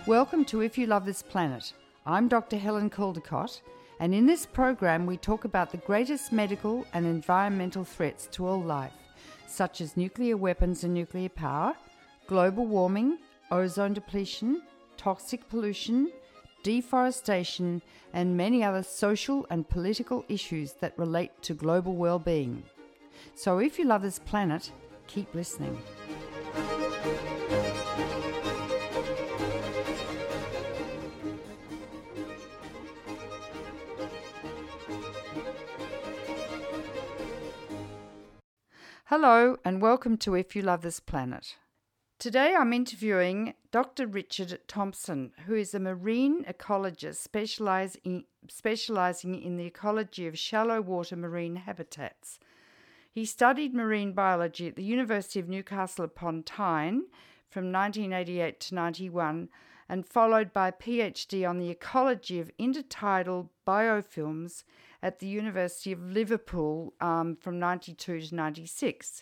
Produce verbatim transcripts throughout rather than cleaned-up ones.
Welcome to If You Love This Planet. I'm Doctor Helen Caldicott, and in this program we talk about the greatest medical and environmental threats to all life, such as nuclear weapons and nuclear power, global warming, ozone depletion, toxic pollution, deforestation, and many other social and political issues that relate to global well-being. So if you love this planet, keep listening. Hello and welcome to If You Love This Planet. Today I'm interviewing Doctor Richard Thompson, who is a marine ecologist specializing, specializing in the ecology of shallow water marine habitats. He studied marine biology at the University of Newcastle upon Tyne from nineteen eighty-eight to ninety-one, and followed by a PhD on the ecology of intertidal biofilms at the University of Liverpool um, from ninety-two to ninety-six.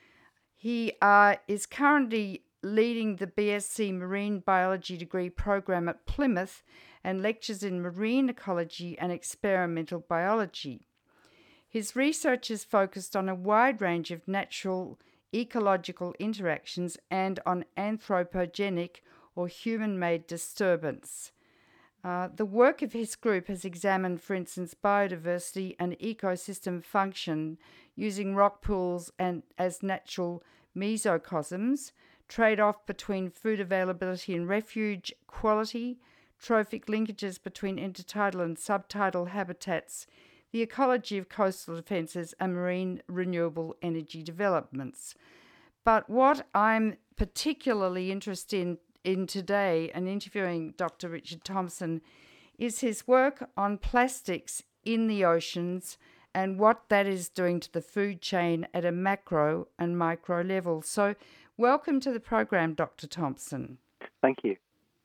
He uh, is currently leading the B S c Marine Biology degree program at Plymouth and lectures in marine ecology and experimental biology. His research is focused on a wide range of natural ecological interactions and on anthropogenic or human-made disturbance. Uh, the work of his group has examined, for instance, biodiversity and ecosystem function using rock pools and as natural mesocosms, trade-off between food availability and refuge quality, trophic linkages between intertidal and subtidal habitats, the ecology of coastal defences, and marine renewable energy developments. But what I'm particularly interested in in today and interviewing Doctor Richard Thompson is his work on plastics in the oceans and what that is doing to the food chain at a macro and micro level. So welcome to the program, Doctor Thompson. Thank you.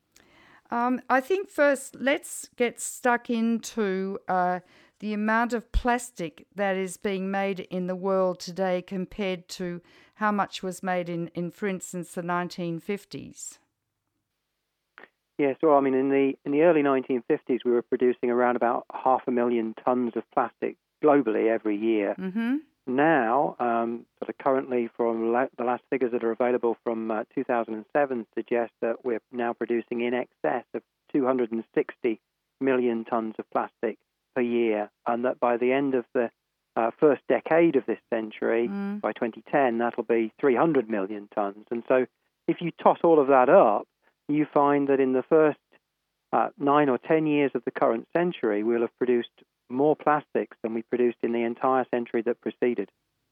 Um, I think first let's get stuck into uh, the amount of plastic that is being made in the world today compared to how much was made in, in for instance, the nineteen fifties. Yes, well, I mean, in the in the early nineteen fifties, we were producing around about half a million tons of plastic globally every year. Mm-hmm. Now, um, sort of currently, from la- the last figures that are available from uh, two thousand seven, suggest that we're now producing in excess of two hundred sixty million tons of plastic per year, and that by the end of the uh, first decade of this century, mm. by twenty ten, that'll be three hundred million tons. And so, if you toss all of that up, you find that in the first uh, nine or ten years of the current century, we'll have produced more plastics than we produced in the entire century that preceded.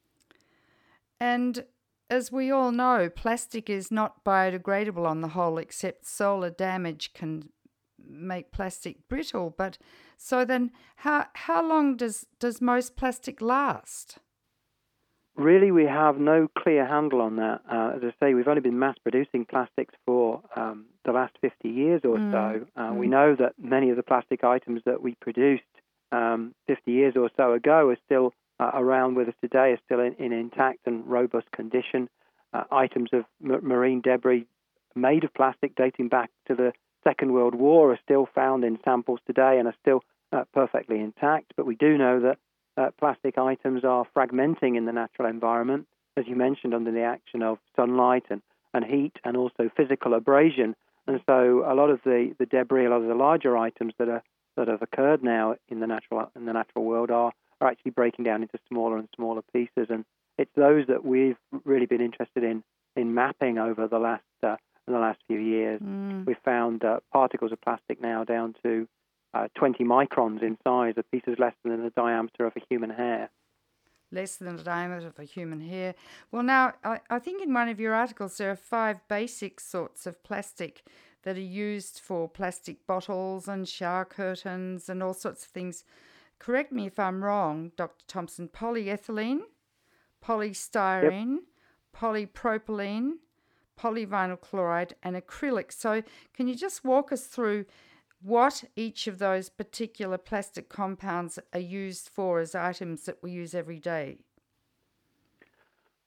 And as we all know, plastic is not biodegradable on the whole, except solar damage can make plastic brittle. But so then how how long does, does most plastic last? Really, we have no clear handle on that. Uh, as I say, we've only been mass-producing plastics for um, the last fifty years or mm. so. Uh, mm. We know that many of the plastic items that we produced um, fifty years or so ago are still uh, around with us today, are still in, in intact and robust condition. Uh, items of m- marine debris made of plastic dating back to the Second World War are still found in samples today and are still uh, perfectly intact. But we do know that Uh, plastic items are fragmenting in the natural environment, as you mentioned, under the action of sunlight and, and heat and also physical abrasion. And so a lot of the, the debris, a lot of the larger items that are that have occurred now in the natural in the natural world are, are actually breaking down into smaller and smaller pieces. And it's those that we've really been interested in in mapping over the last uh, in the last few years. Mm. We've found uh, particles of plastic now down to Uh, twenty microns in size, a piece is less than the diameter of a human hair. Less than the diameter of a human hair. Well, now, I, I think in one of your articles there are five basic sorts of plastic that are used for plastic bottles and shower curtains and all sorts of things. Correct me if I'm wrong, Doctor Thompson. Polyethylene, polystyrene, yep. polypropylene, polyvinyl chloride, and acrylic. So can you just walk us through what each of those particular plastic compounds are used for as items that we use every day?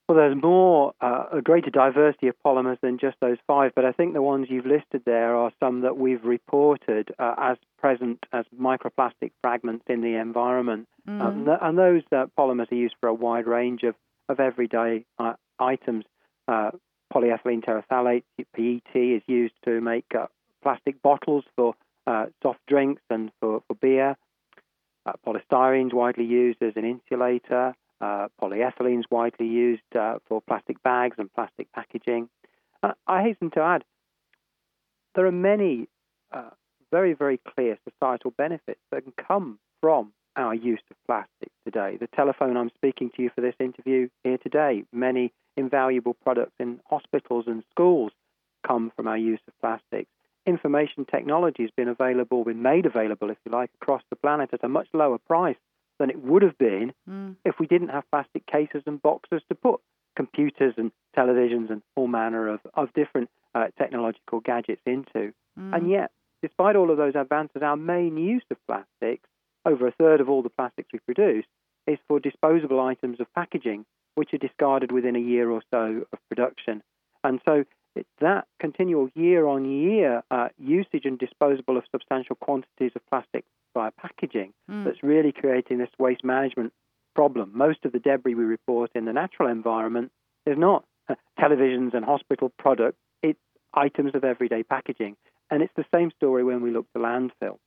Well, there's more, uh, a greater diversity of polymers than just those five, but I think the ones you've listed there are some that we've reported uh, as present as microplastic fragments in the environment. Mm. Um, th- and those uh, polymers are used for a wide range of, of everyday uh, items. Uh, polyethylene terephthalate, P E T, is used to make uh, plastic bottles for uh, soft drinks and for, for beer. Uh, polystyrene is widely used as an insulator. Uh, polyethylene is widely used uh, for plastic bags and plastic packaging. Uh, I hasten to add, there are many uh, very, very clear societal benefits that can come from our use of plastic today. The telephone I'm speaking to you for this interview here today, many invaluable products in hospitals and schools come from our use of plastics. Information technology has been available, been made available, if you like, across the planet at a much lower price than it would have been mm. if we didn't have plastic cases and boxes to put computers and televisions and all manner of, of different uh, technological gadgets into. Mm. And yet, despite all of those advances, our main use of plastics, over a third of all the plastics we produce, is for disposable items of packaging, which are discarded within a year or so of production. And so it's that continual year-on-year uh, usage and disposal of substantial quantities of plastic via packaging mm. that's really creating this waste management problem. Most of the debris we report in the natural environment is not uh, televisions and hospital products, it's items of everyday packaging. And it's the same story when we look to landfill.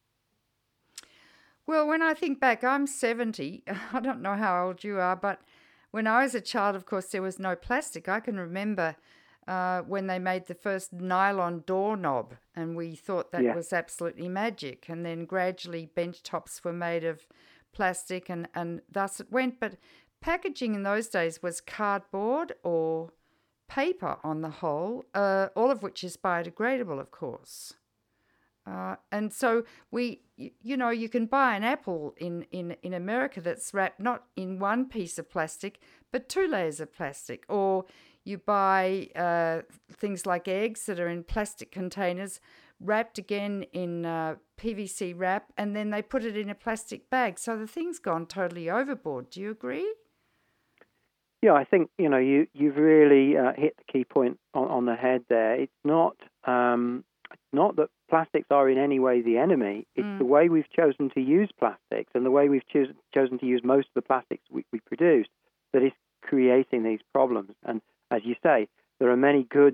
Well, when I think back, I'm seventy. I don't know how old you are, but when I was a child, of course, there was no plastic. I can remember uh, when they made the first nylon doorknob, and we thought that yeah. was absolutely magic. And then gradually bench tops were made of plastic, and, and thus it went. But packaging in those days was cardboard or paper on the whole, uh, all of which is biodegradable, of course. Uh, and so we, you, you know, you can buy an apple in, in, in America that's wrapped not in one piece of plastic, but two layers of plastic. Or you buy uh, things like eggs that are in plastic containers, wrapped again in uh, P V C wrap, and then they put it in a plastic bag. So the thing's gone totally overboard. Do you agree? Yeah, I think, you know, you, you've really uh, hit the key point on, on the head there. It's not... Um, Not that plastics are in any way the enemy. It's mm. the way we've chosen to use plastics and the way we've choos- chosen to use most of the plastics we, we produce that is creating these problems. And as you say, there are many goods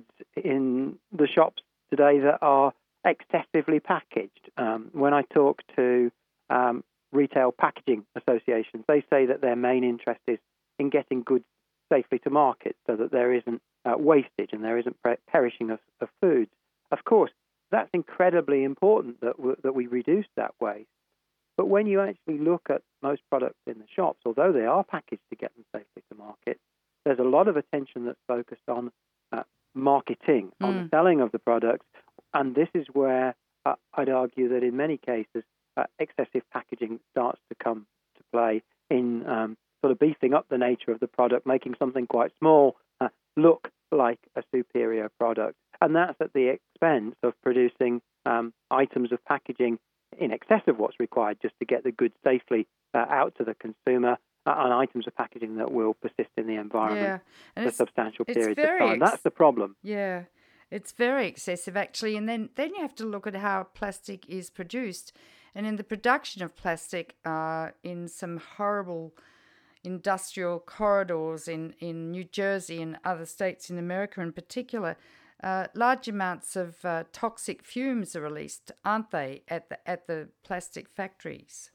in the shops today that are excessively packaged. Um, when I talk to um, retail packaging associations, they say that their main interest is in getting goods safely to market so that there isn't uh, wastage and there isn't per- perishing of, of foods. Of course, that's incredibly important that we, that we reduce that waste. But when you actually look at most products in the shops, although they are packaged to get them safely to market, there's a lot of attention that's focused on uh, marketing, mm. on the selling of the products. And this is where uh, I'd argue that in many cases, uh, excessive packaging starts to come to play in um, sort of beefing up the nature of the product, making something quite small uh, look like a superior product. And that's at the expense of producing um, items of packaging in excess of what's required just to get the goods safely uh, out to the consumer, uh, and items of packaging that will persist in the environment yeah. for substantial periods of time. Ex- that's the problem. Yeah, it's very excessive, actually. And then, then you have to look at how plastic is produced. And in the production of plastic, uh, in some horrible industrial corridors in, in New Jersey and other states in America in particular, Uh, large amounts of uh, toxic fumes are released, aren't they, at the at the plastic factories?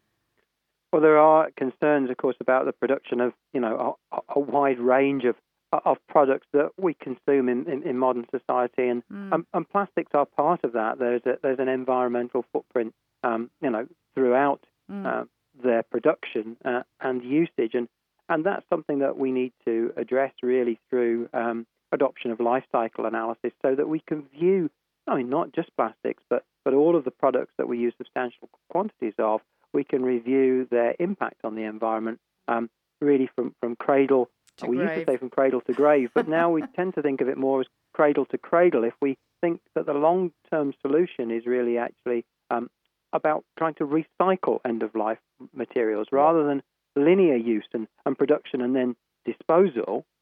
Well, there are concerns, of course, about the production of, you know, a, a wide range of of products that we consume in, in, in modern society, and, mm. um, and plastics are part of that. There's a, there's an environmental footprint, um, you know, throughout mm. uh, their production uh, and usage, and and that's something that we need to address really through Um, adoption of life cycle analysis so that we can view, I mean, not just plastics, but, but all of the products that we use substantial quantities of, we can review their impact on the environment um, really from, from cradle, to we grave. used to say from cradle to grave, but now we tend to think of it more as cradle to cradle if we think that the long-term solution is really actually um, about trying to recycle end-of-life materials rather than linear use and, and production and then disposal.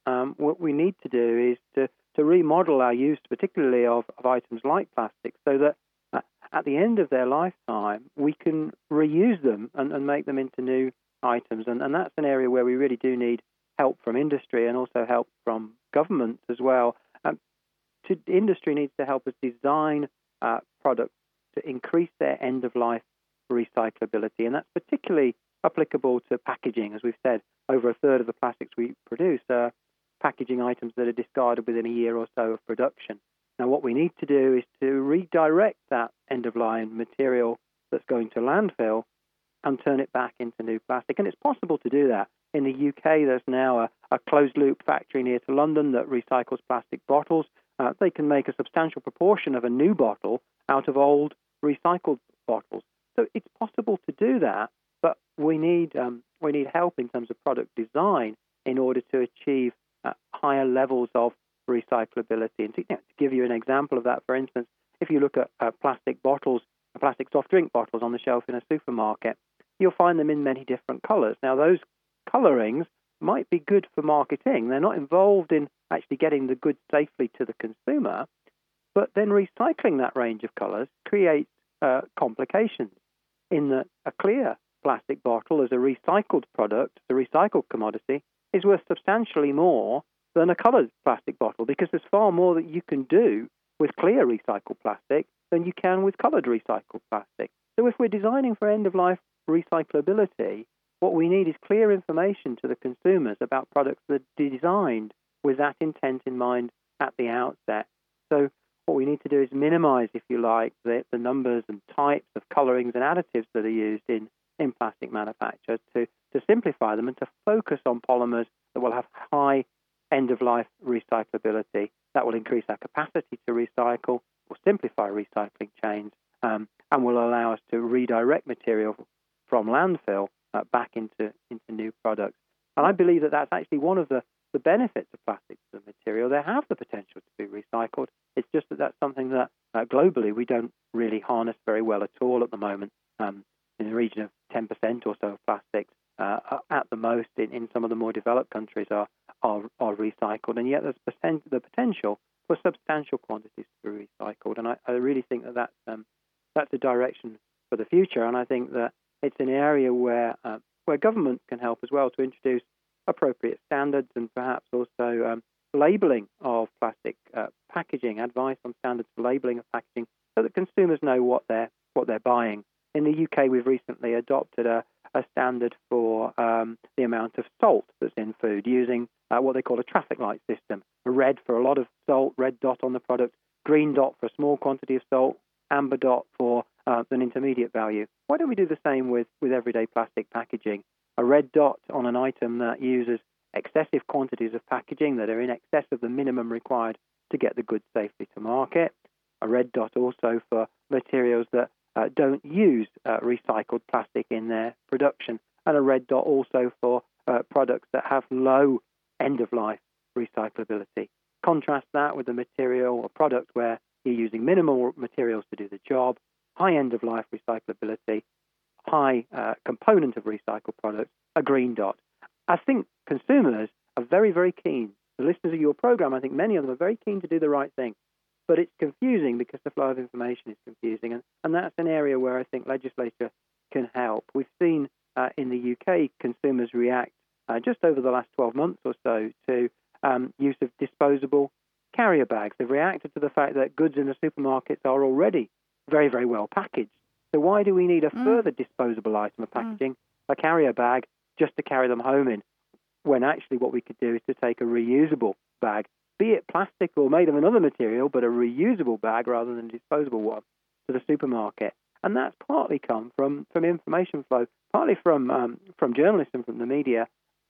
um, what we need to do is to, to remodel our use, particularly of, of items like plastic, so that uh, at the end of their lifetime, we can reuse them and, and make them into new items. And, and that's an area where we really do need help from industry and also help from government as well. Um, to, industry needs to help us design uh, products to increase their end-of-life recyclability, and that's particularly applicable to packaging. As we've said, over a third of the plastics we produce are packaging items that are discarded within a year or so of production. Now, what we need to do is to redirect that end-of-life material that's going to landfill and turn it back into new plastic. And it's possible to do that. In the U K, there's now a, a closed-loop factory near to London that recycles plastic bottles. Uh, they can make a substantial proportion of a new bottle out of old recycled bottles. So it's possible to do that, but we need um, we need help in terms of product design in order to achieve uh, higher levels of recyclability. And to, you know, to give you an example of that, for instance, if you look at uh, plastic bottles, plastic soft drink bottles on the shelf in a supermarket, you'll find them in many different colors. Now, those colorings might be good for marketing. They're not involved in actually getting the goods safely to the consumer, but then recycling that range of colors creates uh, complications in that a clear plastic bottle as a recycled product, a recycled commodity, is worth substantially more than a colored plastic bottle, because there's far more that you can do with clear recycled plastic than you can with colored recycled plastic. So if we're designing for end-of-life recyclability, what we need is clear information to the consumers about products that are designed with that intent in mind at the outset. So what we need to do is minimize, if you like, the, the numbers and types of colorings and additives that are used in, in plastic manufacture to, to simplify them and to focus on polymers that will have high end-of-life recyclability. That will increase our capacity to recycle, will simplify recycling chains, um, and will allow us to redirect material from landfill uh, back into, into new products. And I believe that that's actually one of the, the benefits of plastics as a material. They have the potential to be recycled. It's just that that's something that uh, globally we don't really harness very well at all at the moment. Um, in the region of ten percent or so of plastics uh, at the most in, in some of the more developed countries are are, are recycled, and yet there's percent, the potential for substantial quantities to be recycled. And I, I really think that that's, um, that's a direction for the future, and I think that it's an area where uh, where government can help as well to introduce appropriate standards and perhaps also um, labeling of plastic uh, packaging, advice on standards for labeling of packaging, so that consumers know what they're what they're buying. In the U K, we've recently adopted a, a standard for um, the amount of salt that's in food, using uh, what they call a traffic light system. A red for a lot of salt, red dot on the product, green dot for a small quantity of salt, amber dot for uh, an intermediate value. Why don't we do the same with, with everyday plastic packaging? A red dot on an item that uses excessive quantities of packaging that are in excess of the minimum required to get the goods safely to market. A red dot also for materials that uh, don't use uh, recycled plastic in their production. And a red dot also for uh, products that have low end-of-life recyclability. Contrast that with a material or product where you're using minimal materials to do the job, high end-of-life recyclability, high uh, component of recycled products, a green dot. I think consumers are very, very keen. The listeners of your program, I think many of them are very keen to do the right thing. But it's confusing because the flow of information is confusing. And, and that's an area where I think legislature can help. We've seen uh, in the U K consumers react uh, just over the last twelve months or so to um, use of disposable carrier bags. They've reacted to the fact that goods in the supermarkets are already very, very well packaged. So why do we need a mm. further disposable item of packaging, mm. a carrier bag, just to carry them home in, when actually what we could do is to take a reusable bag, be it plastic or made of another material, but a reusable bag rather than a disposable one, to the supermarket. And that's partly come from, from information flow, partly from um, from journalism, from the media.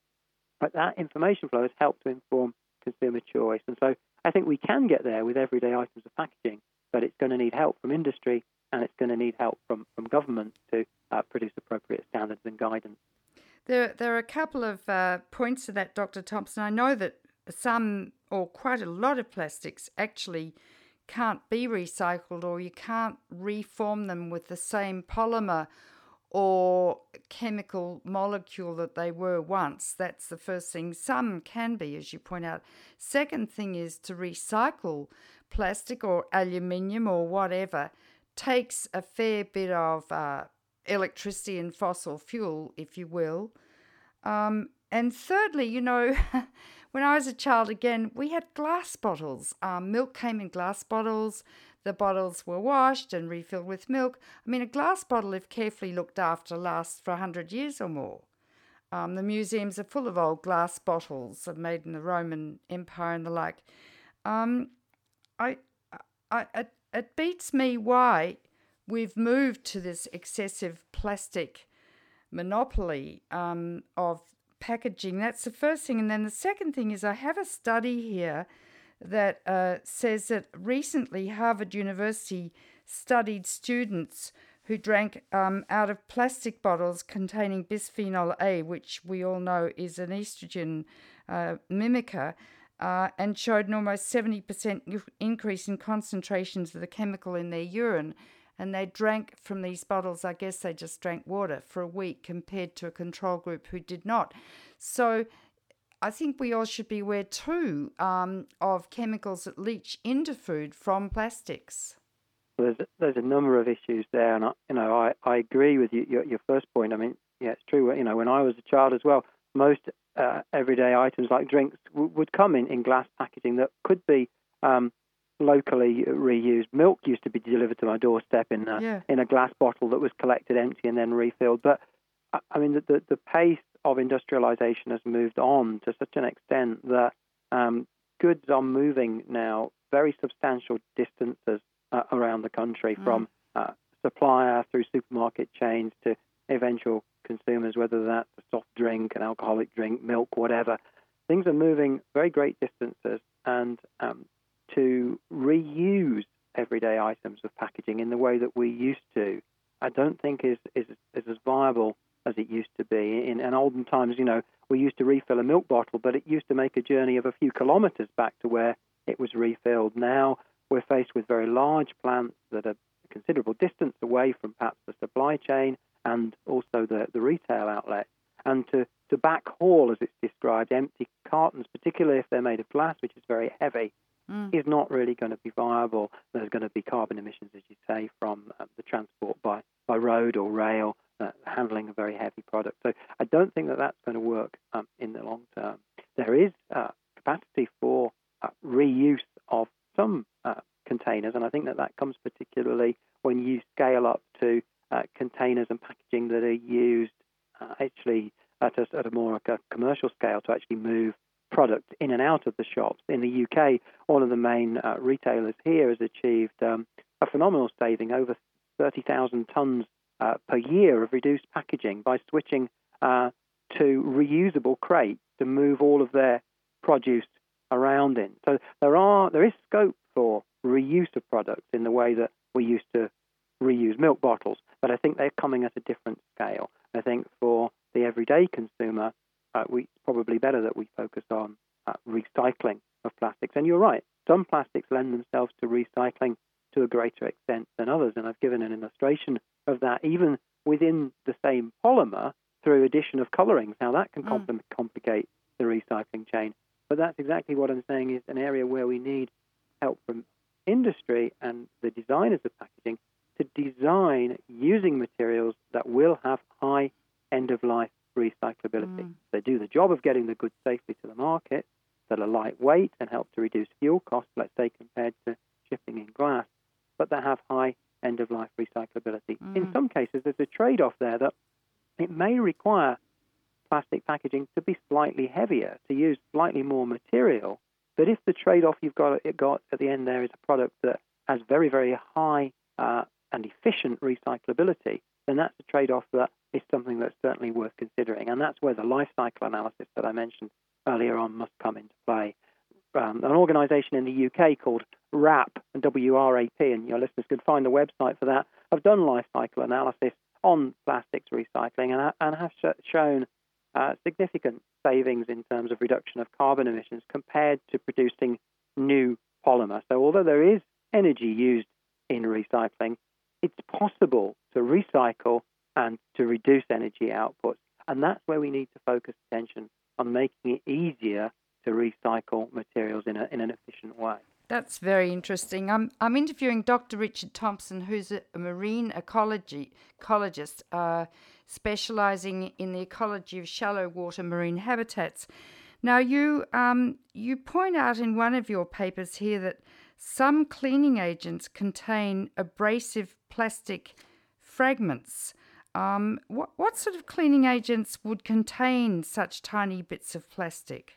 But that information flow has helped to inform consumer choice. And so I think we can get there with everyday items of packaging, but it's going to need help from industry and it's going to need help from, from government to uh, produce appropriate standards and guidance. There, there are a couple of uh, points to that, Doctor Thompson. I know that some or quite a lot of plastics actually can't be recycled, or you can't reform them with the same polymer or chemical molecule that they were once. That's the first thing. Some can be, as you point out. Second thing is to recycle plastic or aluminium or whatever takes a fair bit of uh, electricity and fossil fuel, if you will. Um, and thirdly, you know, when I was a child, again, we had glass bottles. Um, milk came in glass bottles. The bottles were washed and refilled with milk. I mean, a glass bottle, if carefully looked after, lasts for one hundred years or more. Um, the museums are full of old glass bottles made in the Roman Empire and the like. Um, I, I, it, it beats me why we've moved to this excessive plastic monopoly um, of packaging. That's the first thing. And then the second thing is I have a study here that uh, says that recently Harvard University studied students who drank um, out of plastic bottles containing bisphenol A, which we all know is an estrogen uh, mimicker, uh, and showed an almost seventy percent increase in concentrations of the chemical in their urine. And they drank from these bottles, I guess they just drank water for a week compared to a control group who did not. So I think we all should be aware too um, of chemicals that leach into food from plastics. There's there's a number of issues there, and I, you know I, I agree with you, your your first point. I mean, yeah, it's true. You know, when I was a child as well, most uh, everyday items like drinks w- would come in, in glass packaging that could be um, locally reused. Milk used to be delivered to my doorstep in a, yeah. in a glass bottle that was collected empty and then refilled. But I mean, the the, the pace of industrialization has moved on to such an extent that um, goods are moving now very substantial distances uh, around the country, mm. from uh, supplier through supermarket chains to eventual consumers, whether that's a soft drink, an alcoholic drink, milk, whatever. Things are moving very great distances, and um, to reuse everyday items of packaging in the way that we used to, I don't think is is, is as viable as it used to be. In, in olden times, you know, we used to refill a milk bottle, but it used to make a journey of a few kilometers back to where it was refilled. Now we're faced with very large plants that are a considerable distance away from perhaps the supply chain and also the, the retail outlet. And to, to backhaul, as it's described, empty cartons, particularly if they're made of glass, which is very heavy, mm. is not really going to be viable. There's going to be carbon emissions, as you say, from uh, the transport by, by road or rail, Uh, handling a very heavy product. So I don't think that that's going to work um, in the long term. There is uh, capacity for uh, reuse of some uh, containers, and I think that that comes particularly when you scale up to uh, containers and packaging that are used uh, actually at a, at a more like a commercial scale to actually move product in and out of the shops. In the U K, one of the main uh, retailers here has achieved um, a phenomenal saving, over thirty thousand tons Uh, per year of reduced packaging by switching uh, to reusable crates to move all of their produce around in. So there are there is scope for reuse of products in the way that we used to reuse milk bottles, but I think they're coming at a different scale. I think for the everyday consumer, uh, we, it's probably better that we focus on uh, recycling of plastics. And you're right, some plastics lend themselves to recycling to a greater extent than others, and I've given an illustration of that, even within the same polymer, through addition of colorings. Now, that can mm. complicate the recycling chain, but that's exactly what I'm saying is an area where we need help from industry and the designers of packaging to design using materials that will have high end-of-life recyclability. Mm. They do the job of getting the goods safely to the market, that are lightweight and help to reduce fuel costs, let's say, compared to shipping in glass, but that have high end-of-life recyclability. Mm. In some cases, there's a trade-off there that it may require plastic packaging to be slightly heavier, to use slightly more material, but if the trade-off you've got, it got at the end there is a product that has very, very high uh, and efficient recyclability, then that's a trade-off that is something that's certainly worth considering. And that's where the life cycle analysis that I mentioned earlier on must come into play. Um, an organisation in the U K called WRAP, W R A P, and your listeners can find the website for that, have done life cycle analysis on plastics recycling and, and have sh- shown uh, significant savings in terms of reduction of carbon emissions compared to producing new polymer. So although there is energy used in recycling, it's possible to recycle and to reduce energy outputs. And that's where we need to focus attention on making it easier to recycle materials in, a, in an efficient way. That's very interesting. I'm I'm interviewing Doctor Richard Thompson, who's a, a marine ecology ecologist, uh, specialising in the ecology of shallow water marine habitats. Now, you um, you point out in one of your papers here that some cleaning agents contain abrasive plastic fragments. Um, what what sort of cleaning agents would contain such tiny bits of plastic?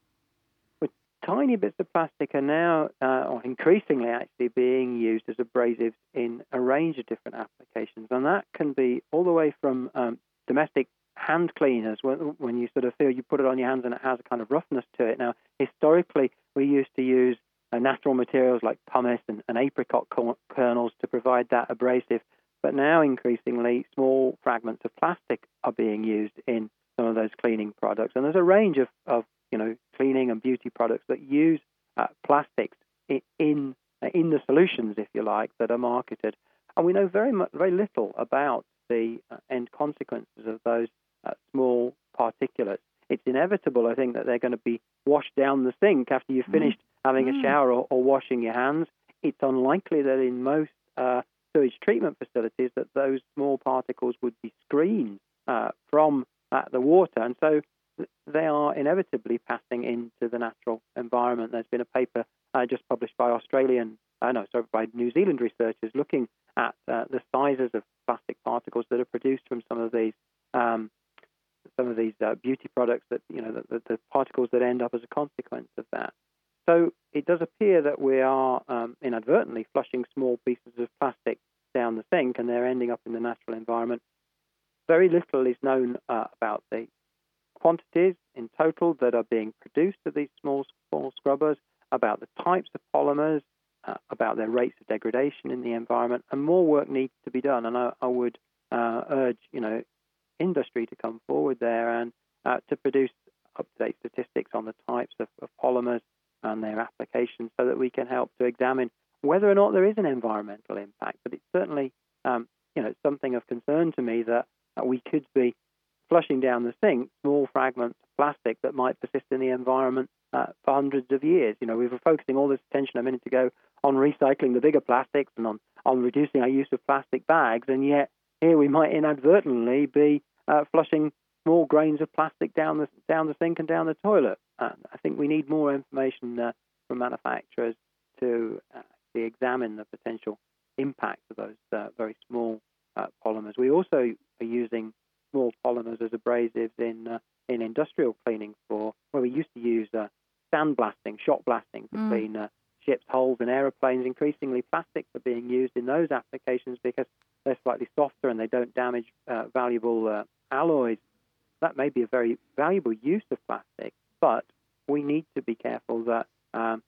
Tiny bits of plastic are now, uh, or increasingly actually, being used as abrasives in a range of different applications. And that can be all the way from um, domestic hand cleaners, when, when you sort of feel you put it on your hands and it has a kind of roughness to it. Now, historically, we used to use uh, natural materials like pumice and, and apricot kernels to provide that abrasive. But now, increasingly, small fragments of plastic are being used in some of those cleaning products. And there's a range of, of you know, cleaning and beauty products that use uh, plastics in in, uh, in the solutions, if you like, that are marketed. And we know very much, very little about the uh, end consequences of those uh, small particulates. It's inevitable, I think, that they're going to be washed down the sink after you've finished mm. having mm. a shower or, or washing your hands. It's unlikely that in most uh, sewage treatment facilities that those small particles would be screened uh, from uh, the water. And so they are inevitably passing into the natural environment. There's been a paper uh, just published by Australian, uh, no, sorry, by New Zealand researchers looking at uh, the sizes of plastic particles that are produced from some of these, um, some of these uh, beauty products. That you know, the, the, the particles that end up as a consequence of that. So it does appear that we are um, inadvertently flushing small pieces of plastic down the sink, and they're ending up in the natural environment. Very little is known uh, about the quantities in total that are being produced of these small, small scrubbers, about the types of polymers, uh, about their rates of degradation in the environment, and more work needs to be done. And I, I would uh, urge, you know, industry to come forward there and uh, to produce up-to-date statistics on the types of, of polymers and their applications, so that we can help to examine whether or not there is an environmental impact. But it's certainly, um, you know, something of concern to me that uh, we could be flushing down the sink small fragments of plastic that might persist in the environment uh, for hundreds of years. You know, we were focusing all this attention a minute ago on recycling the bigger plastics and on, on reducing our use of plastic bags, and yet here we might inadvertently be uh, flushing small grains of plastic down the down the sink and down the toilet. Uh, I think we need more information uh, from manufacturers to uh, actually examine the potential impact of those uh, very small uh, polymers. We also are using small polymers as abrasives in uh, in industrial cleaning, for where we used to use uh, sandblasting, shot blasting to mm. clean uh, ships' hulls and aeroplanes. Increasingly, plastics are being used in those applications because they're slightly softer and they don't damage uh, valuable uh, alloys. That may be a very valuable use of plastic, but we need to be careful that um,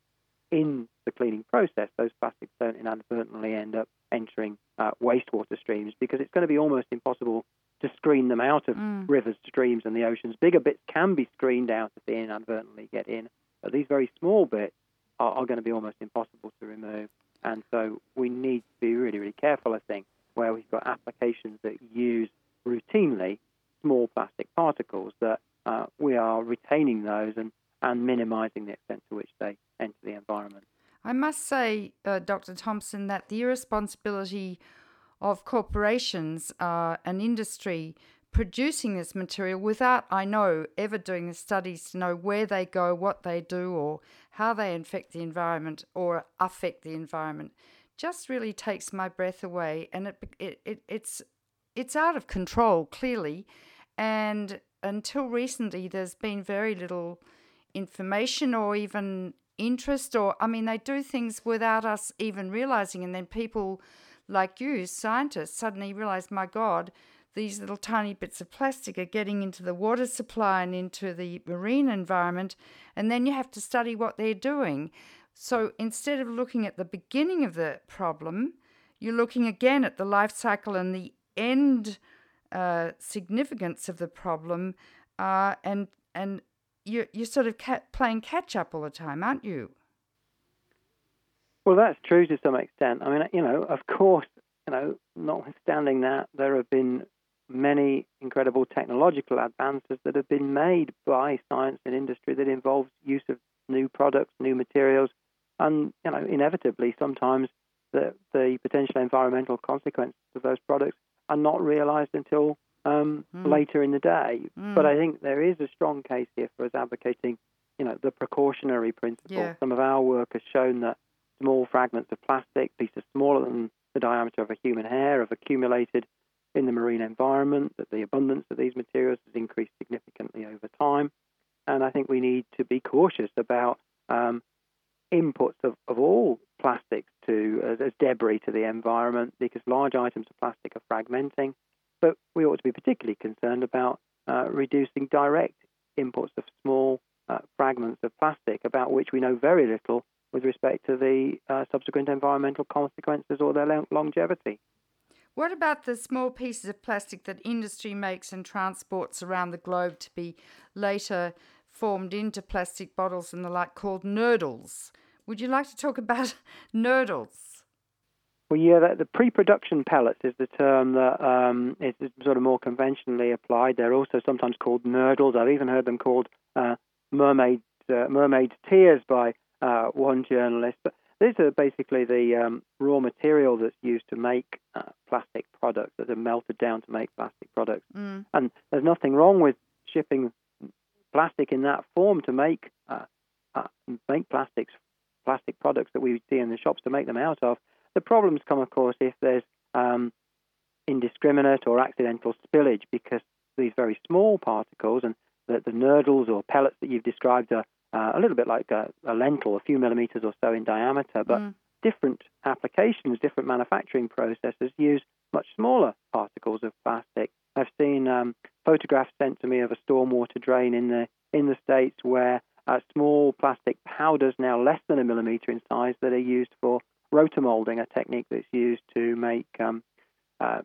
in the cleaning process, those plastics don't inadvertently end up entering uh, wastewater streams, because it's going to be almost impossible to screen them out of mm. rivers, streams, and the oceans. Bigger bits can be screened out if they inadvertently get in, but these very small bits are, are going to be almost impossible to remove. And so we need to be really, really careful, I think, where we've got applications that use routinely small plastic particles, that uh, we are retaining those and, and minimizing the extent to which they enter the environment. I must say, uh, Doctor Thompson, that the irresponsibility of corporations uh, and industry producing this material without, I know, ever doing the studies to know where they go, what they do, or how they infect the environment or affect the environment, just really takes my breath away. And it, it, it it's it's out of control, clearly. And until recently, there's been very little information or even interest, or, I mean, they do things without us even realizing. And then people like you, scientists, suddenly realize, my God, these little tiny bits of plastic are getting into the water supply and into the marine environment, and then you have to study what they're doing. So instead of looking at the beginning of the problem, you're looking again at the life cycle and the end uh, significance of the problem, uh, and and you're, you're sort of ca- playing catch-up all the time, aren't you? Well, that's true to some extent. I mean, you know, of course, you know, notwithstanding that, there have been many incredible technological advances that have been made by science and industry that involves use of new products, new materials, and you know, inevitably, sometimes the, the potential environmental consequences of those products are not realized until um, mm. later in the day. Mm. But I think there is a strong case here for us advocating, you know, the precautionary principle. Yeah. Some of our work has shown that small fragments of plastic, pieces smaller than the diameter of a human hair, have accumulated in the marine environment, that the abundance of these materials has increased significantly over time. And I think we need to be cautious about um, inputs of, of all plastics to as, as debris to the environment, because large items of plastic are fragmenting. But we ought to be particularly concerned about uh, reducing direct inputs of small uh, fragments of plastic, about which we know very little with respect to the uh, subsequent environmental consequences or their long- longevity. What about the small pieces of plastic that industry makes and transports around the globe to be later formed into plastic bottles and the like, called nurdles? Would you like to talk about nurdles? Well, yeah, the, the pre-production pellets is the term that um, is, is sort of more conventionally applied. They're also sometimes called nurdles. I've even heard them called uh, mermaid uh, mermaid tears by uh, one journalist. But these are basically the um, raw material that's used to make uh, plastic products, that are melted down to make plastic products. Mm. And there's nothing wrong with shipping plastic in that form to make uh, uh, make plastics, plastic products that we see in the shops to make them out of. The problems come, of course, if there's um, indiscriminate or accidental spillage, because these very small particles and the, the nurdles or pellets that you've described are uh, a little bit like a, a lentil, a few millimeters or so in diameter, but mm. different applications, different manufacturing processes use much smaller particles of plastic. I've seen um, photographs sent to me of a stormwater drain in the in the States where uh, small plastic powders, now less than a millimeter in size, that are used for rotomolding, a technique that's used to make um, uh,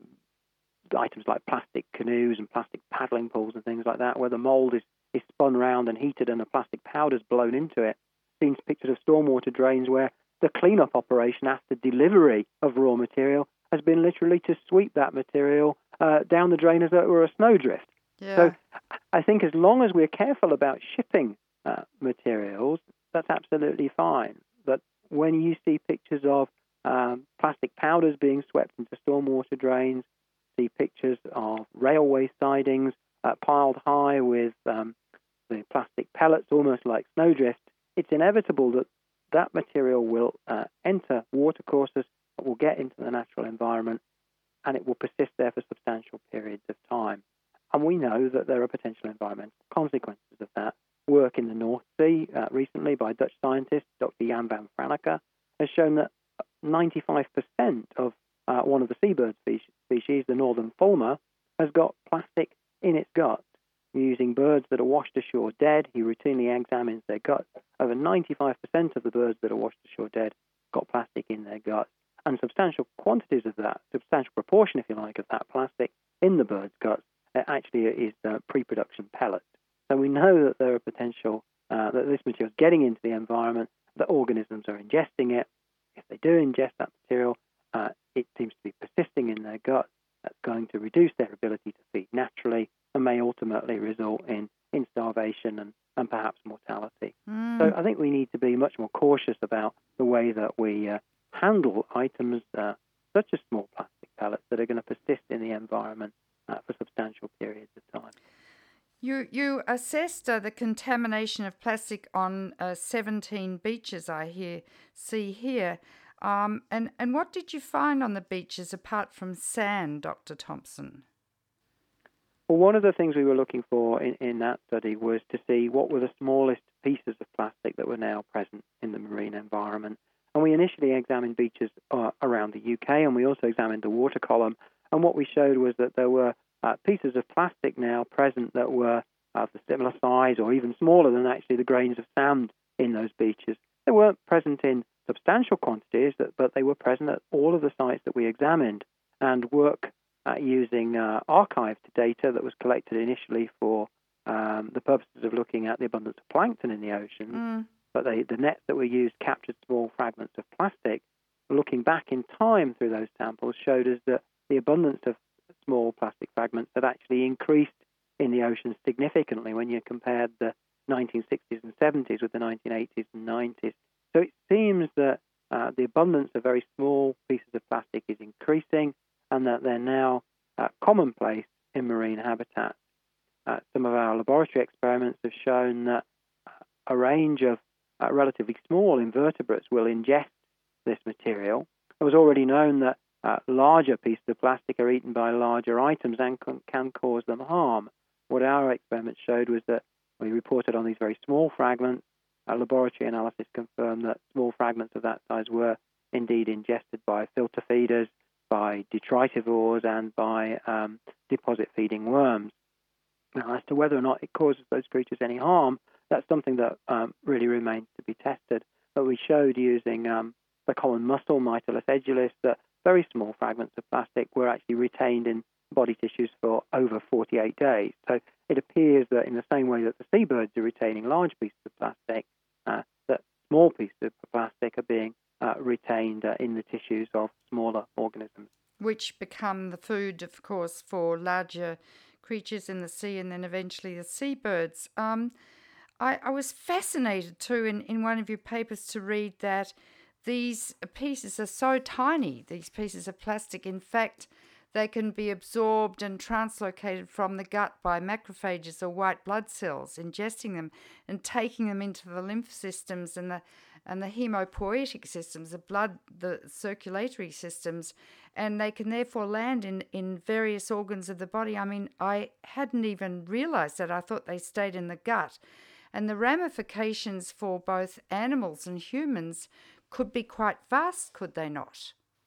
items like plastic canoes and plastic paddling pools and things like that, where the mold is, is spun round and heated and a plastic powder's blown into it. Seen pictures of stormwater drains where the cleanup operation after delivery of raw material has been literally to sweep that material uh, down the drain as though it were a snowdrift. Yeah. So I think as long as we're careful about shipping uh, materials, that's absolutely fine. But when you see pictures of um, plastic powders being swept into stormwater drains, see pictures of railway sidings uh, piled high with um, the plastic pellets almost like snowdrift, it's inevitable that that material will uh, enter watercourses, it will get into the natural environment, and it will persist there for substantial periods of time. And we know that there are potential environmental consequences of that. Work in the North Sea uh, recently by Dutch scientist Doctor Jan van Franeker has shown that ninety-five percent of uh, one of the seabird species, the northern fulmar, has got plastic in its gut. Using birds that are washed ashore dead, he routinely examines their guts. Over ninety-five percent of the birds that are washed ashore dead got plastic in their guts, and substantial quantities of that, substantial proportion, if you like, of that plastic in the bird's guts uh, actually is uh, pre-production pellets. So we know that there are potential, uh, that this material is getting into the environment, that organisms are ingesting it. If they do ingest that material, uh, it seems to be persisting in their gut. That's going to reduce their ability to feed naturally and may ultimately result in, in starvation and, and perhaps mortality. Mm. So I think we need to be much more cautious about the way that we uh, handle items uh, such as small plastic pellets that are going to persist in the environment uh, for substantial periods of time. You you assessed uh, the contamination of plastic on uh, seventeen beaches, I hear see here. Um, and, and what did you find on the beaches apart from sand, Doctor Thompson? Well, one of the things we were looking for in, in that study was to see what were the smallest pieces of plastic that were now present in the marine environment. And we initially examined beaches uh, around the U K, and we also examined the water column. And what we showed was that there were uh, pieces of plastic now present that were of a similar size or even smaller than actually the grains of sand in those beaches. They weren't present in substantial quantities, but they were present at all of the sites that we examined. And work uh, using uh, archived data that was collected initially for um, the purposes of looking at the abundance of plankton in the ocean, Mm. but they, the nets that were used captured small fragments of plastic. Looking back in time through those samples showed us that the abundance of small plastic fragments had actually increased in the oceans significantly when you compared the nineteen sixties and seventies with the nineteen eighties and nineties. So it seems that uh, the abundance of very small pieces of plastic is increasing, and that they're now uh, commonplace in marine habitats. Uh, some of our laboratory experiments have shown that a range of uh, relatively small invertebrates will ingest this material. It was already known that uh, larger pieces of plastic are eaten by larger items and can, can cause them harm. What our experiments showed was that we reported on these very small fragments. Our laboratory analysis confirmed that small fragments of that size were indeed ingested by filter feeders, by detritivores, and by um, deposit-feeding worms. Now, as to whether or not it causes those creatures any harm, that's something that um, really remains to be tested. But we showed using um, the common mussel, Mytilus edulis, that very small fragments of plastic were actually retained in body tissues for over forty-eight days. So it appears that in the same way that the seabirds are retaining large pieces of plastic, uh, that small pieces of plastic are being uh, retained uh, in the tissues of smaller organisms. Which become the food, of course, for larger creatures in the sea and then eventually the seabirds. Um, I, I was fascinated too in, in one of your papers to read that these pieces are so tiny, these pieces of plastic. In fact, they can be absorbed and translocated from the gut by macrophages or white blood cells, ingesting them and taking them into the lymph systems and the and the hemopoietic systems, the blood, the circulatory systems, and they can therefore land in, in various organs of the body. I mean, I hadn't even realized that. I thought they stayed in the gut. And the ramifications for both animals and humans could be quite vast, could they not?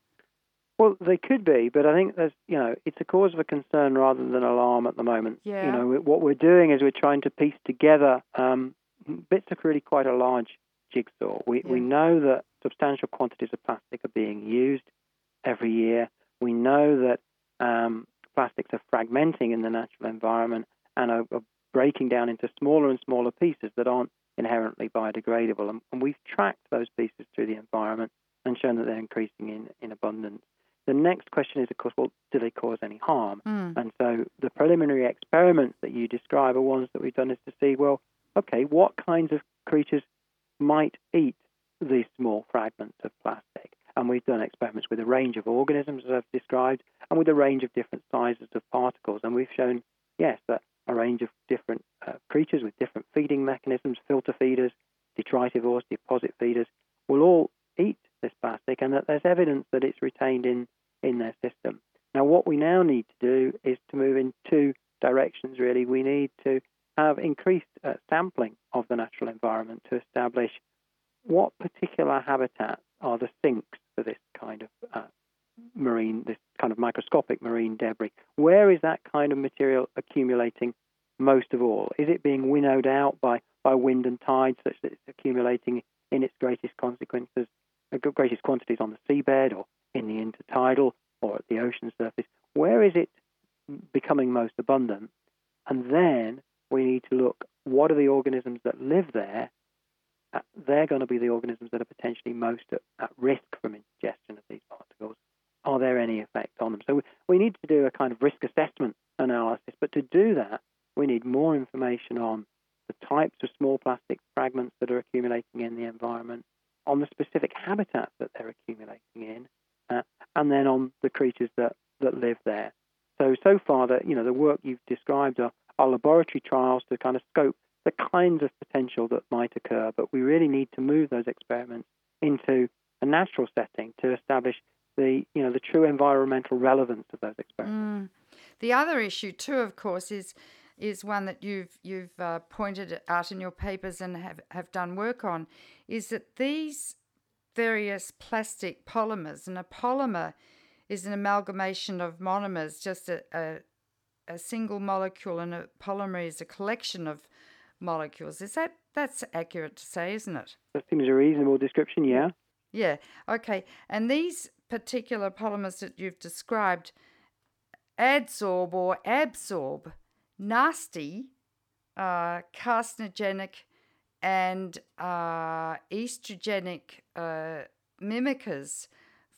Well, they could be, but I think there's, you know, it's a cause of a concern rather than alarm at the moment. Yeah. You know, what we're doing is we're trying to piece together um, bits of really quite a large jigsaw. We Yeah. we know that substantial quantities of plastic are being used every year. We know that um, plastics are fragmenting in the natural environment and are, are breaking down into smaller and smaller pieces that aren't inherently biodegradable. And, and we've tracked those pieces through the environment and shown that they're increasing in, in abundance. The next question is, of course, well, do they cause any harm? Mm. And so the preliminary experiments that you describe are ones that we've done is to see, well, okay, what kinds of creatures might eat these small fragments of plastic? And we've done experiments with a range of organisms, as I've described, and with a range of different sizes of particles. And we've shown, yes, that a range of different uh, creatures with different feeding mechanisms, filter feeders, detritivores, deposit feeders, will all eat this plastic, and that there's evidence that it's retained in, in their system. Now, what we now need to do is to move in two directions, really. We need to have increased uh, sampling of the natural environment to establish what particular habitats are the sinks for this kind of uh, marine, this kind of microscopic marine debris. Where is that kind of material accumulating most of all? Is it being winnowed out by, by wind and tide such that it's accumulating in its greatest consequences, uh, greatest quantities on the seabed or in the intertidal or at the ocean surface? Where is it becoming most abundant? And then we need to look, what are the organisms that live there? Uh, they're going to be the organisms that are potentially most at, at risk from ingestion of these particles. Are there any effects on them? So we, we need to do a kind of risk assessment analysis, but to do that, we need more information on the types of small plastic fragments that are accumulating in the environment, on the specific habitats that they're accumulating in, uh, and then on the creatures that, that live there. So, so far, the, you know, the work you've described are, are laboratory trials to kind of scope the kinds of potential that might occur, but we really need to move those experiments into a natural setting to establish the, you know, the true environmental relevance of those experiments. Mm. The other issue, too, of course, is is one that you've you've uh, pointed out in your papers and have, have done work on, is that these various plastic polymers, and a polymer is an amalgamation of monomers, just a, a, a single molecule, and a polymer is a collection of molecules. Is that, that's accurate to say, isn't it? That seems a reasonable description, yeah. Yeah, okay. And these particular polymers that you've described adsorb or absorb nasty, uh, carcinogenic, and uh, estrogenic uh, mimickers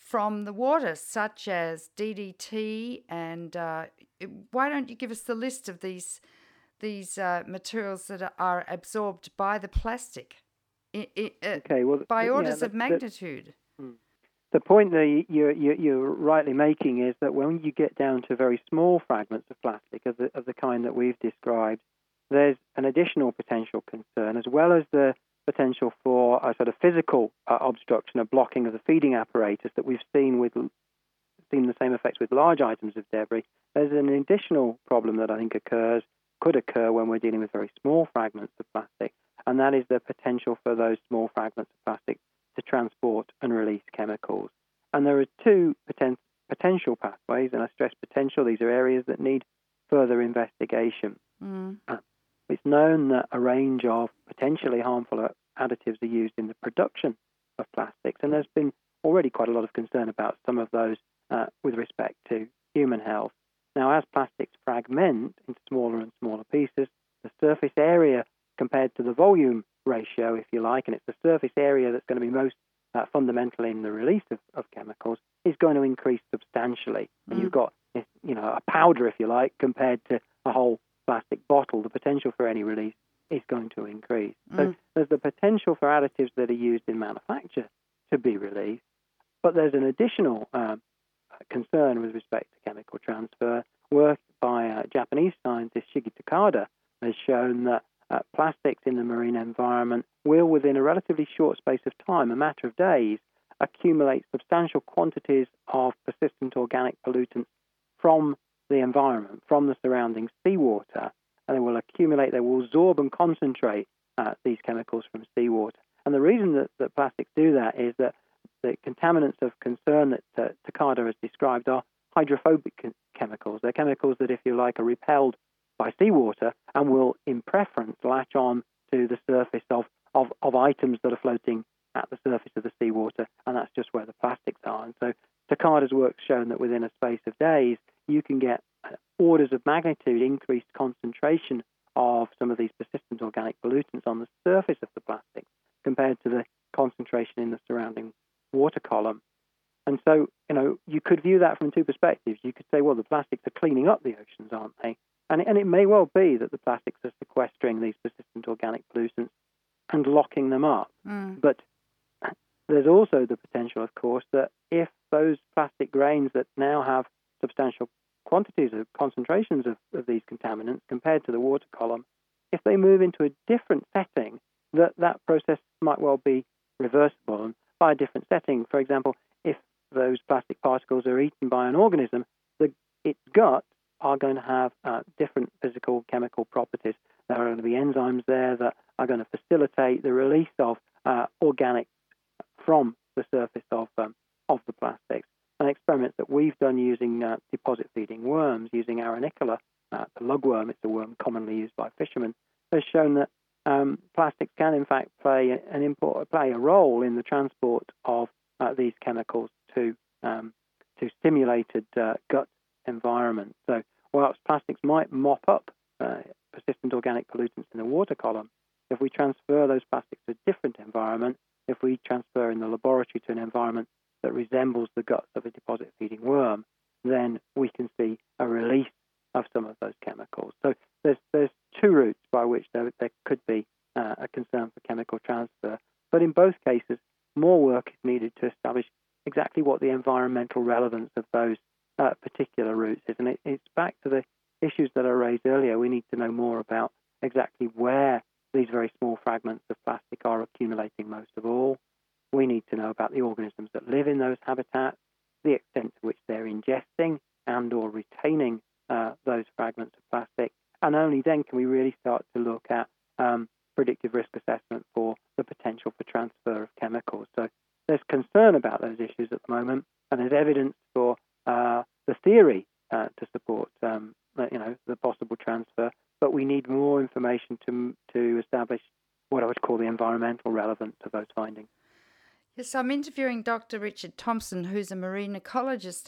from the water, such as D D T, and uh, why don't you give us the list of these these uh, materials that are absorbed by the plastic I, I, uh, okay, well, by orders yeah, the, of magnitude? The, the point that you're, you're rightly making is that when you get down to very small fragments of plastic of the, of the kind that we've described, there's an additional potential concern, as well as the potential for a sort of physical uh, obstruction, a blocking of the feeding apparatus that we've seen with seen the same effects with large items of debris. There's an additional problem that I think occurs, could occur when we're dealing with very small fragments of plastic, and that is the potential for those small fragments of plastic to transport and release chemicals. And there are two poten- potential pathways, and I stress potential. These are areas that need further investigation. Mm. Uh, it's known that a range of potentially harmful additives are used in the production of plastics, and there's been already quite a lot of concern about some of those uh, with respect to human health. Now, as plastics fragment into smaller and smaller pieces, the surface area compared to the volume ratio, if you like, and it's the surface area that's going to be most uh, fundamental in the release of, of chemicals, is going to increase substantially. Mm. And you've got, you know, a powder, if you like, compared to a whole plastic bottle. The potential for any release is going to increase. Mm. So there's the potential for additives that are used in manufacture to be released, but there's an additional um, concern with respect to chemical transfer. Work by uh, Japanese scientist Shigi Takada has shown that uh, plastics in the marine environment will, within a relatively short space of time, a matter of days, accumulate substantial quantities of persistent organic pollutants from the environment, from the surrounding seawater, and they will accumulate, they will absorb and concentrate uh, these chemicals from seawater. And the reason that, that plastics do that is that the contaminants of concern that uh, Takada has described are hydrophobic ch- chemicals. They're chemicals that, if you like, are repelled by seawater and will, in preference, latch on to the surface of, of, of items that are floating at the surface of the seawater, and that's just where the plastics are. And so Takada's work's shown that within a space of days, you can get uh, orders of magnitude increased concentration of some of these persistent organic pollutants on the surface of the plastic compared to the concentration in the surrounding water column. And so, you know, you could view that from two perspectives. You could say, well, the plastics are cleaning up the oceans, aren't they? And, and it may well be that the plastics are sequestering these persistent organic pollutants and locking them up. Mm. But there's also the potential, of course, that if those plastic grains that now have substantial quantities of concentrations of, of these contaminants compared to the water column, if they move into a different setting, that that process might well be reversible. And by a different setting, for example, if those plastic particles are eaten by an organism, the, its gut are going to have uh, different physical chemical properties. There are going to be enzymes there that are going to facilitate the release of uh, organics from the surface of um, of the plastics. And experiments that we've done using uh, deposit-feeding worms, using Arenicola, uh, the lugworm, it's a worm commonly used by fishermen, has shown that um, plastics can, in fact, play an import, play a role in the transport of uh, these chemicals to um, to stimulated uh, gut environment. So whilst plastics might mop up uh, persistent organic pollutants in the water column, if we transfer those plastics to a different environment, if we transfer in the laboratory to an environment that resembles the guts of a deposit-feeding worm, then we can see a release of some of those chemicals. So there's there's two routes by which there, there could be uh, a concern for chemical transfer. But in both cases, more work is needed to establish exactly what the environmental relevance of those uh, particular routes is. And it, it's back to the issues that I raised earlier. We need to know more about exactly where these very small fragments of plastic are accumulating most of all. We need to know about the organisms that live in those habitats, the extent to which they're ingesting and or retaining uh, those fragments of plastic. And only then can we really start to look at um, predictive risk assessment for the potential for transfer of chemicals. So there's concern about those issues at the moment, and there's evidence for uh, the theory uh, to support um, you know, the possible transfer, but we need more information to to establish what I would call the environmental relevance of those findings. Yes, I'm interviewing Doctor Richard Thompson, who's a marine ecologist.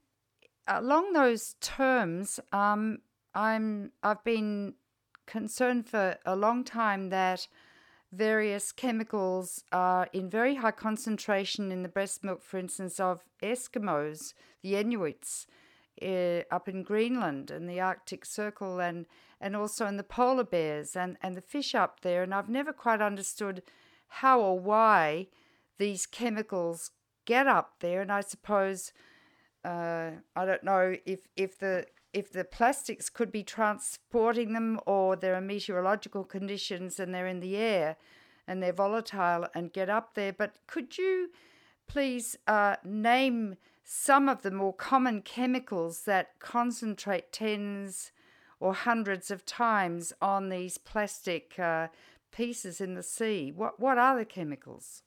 Along those terms, um, I'm I've been concerned for a long time that various chemicals are in very high concentration in the breast milk, for instance, of Eskimos, the Inuits, uh, up in Greenland and the Arctic Circle, and, and also in the polar bears and, and the fish up there. And I've never quite understood how or why these chemicals get up there. And I suppose, uh, I don't know if, if the if the plastics could be transporting them, or there are meteorological conditions and they're in the air and they're volatile and get up there. But could you please uh, name some of the more common chemicals that concentrate tens or hundreds of times on these plastic uh, pieces in the sea? What what are the chemicals?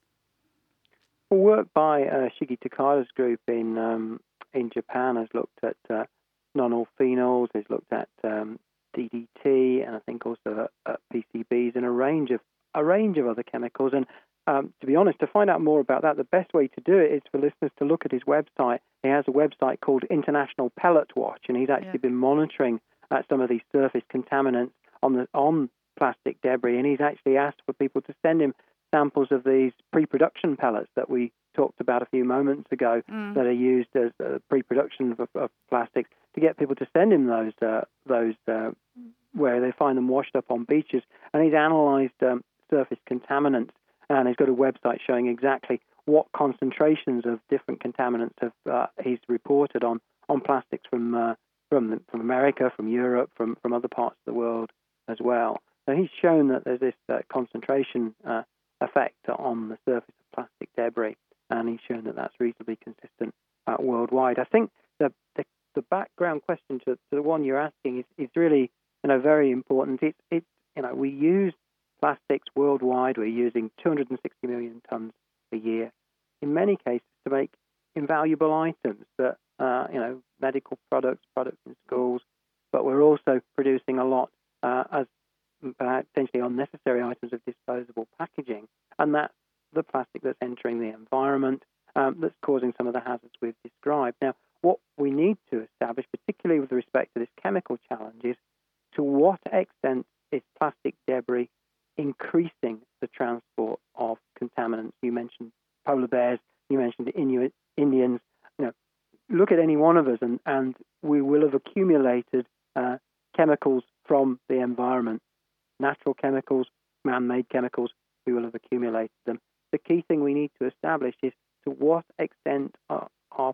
Well, work by uh, Shigi Takada's group in um, in Japan has looked at uh, non-all phenols, has looked at um, D D T, and I think also at, at P C Bs and a range of a range of other chemicals. And um, to be honest, to find out more about that, the best way to do it is for listeners to look at his website. He has a website called International Pellet Watch, and he's actually yeah. been monitoring uh, some of these surface contaminants on the on plastic debris, and he's actually asked for people to send him samples of these pre-production pellets that we talked about a few moments ago mm. that are used as uh, pre-production of, of plastics, to get people to send him those uh, those uh, where they find them washed up on beaches. And he's analysed um, surface contaminants, and he's got a website showing exactly what concentrations of different contaminants have uh, he's reported on on plastics from uh, from from America, from Europe, from from other parts of the world as well. So he's shown that there's this uh, concentration uh, effect on the surface of plastic debris, and he's shown that that's reasonably consistent uh, worldwide. I think the, the the background question to, to the one you're asking is, is really, you know, very important. It's it's you know, we use plastics worldwide. We're using two hundred sixty million tons a year, in many cases to make invaluable items that uh, you know, medical products, products in schools. But we're also producing a lot uh, as potentially unnecessary items of disposable packaging, and that's the plastic that's entering the environment um, that's causing some of the hazards we've described. Now, what we need to establish, particularly with respect to this chemical challenge, is to what extent is plastic debris increasing the transport of contaminants? You mentioned polar bears, you mentioned Inuit Indians. You know, look at any one of us, and, and we will have accumulated uh, chemicals from the environment. Natural chemicals, man-made chemicals, we will have accumulated them. The key thing we need to establish is to what extent are, are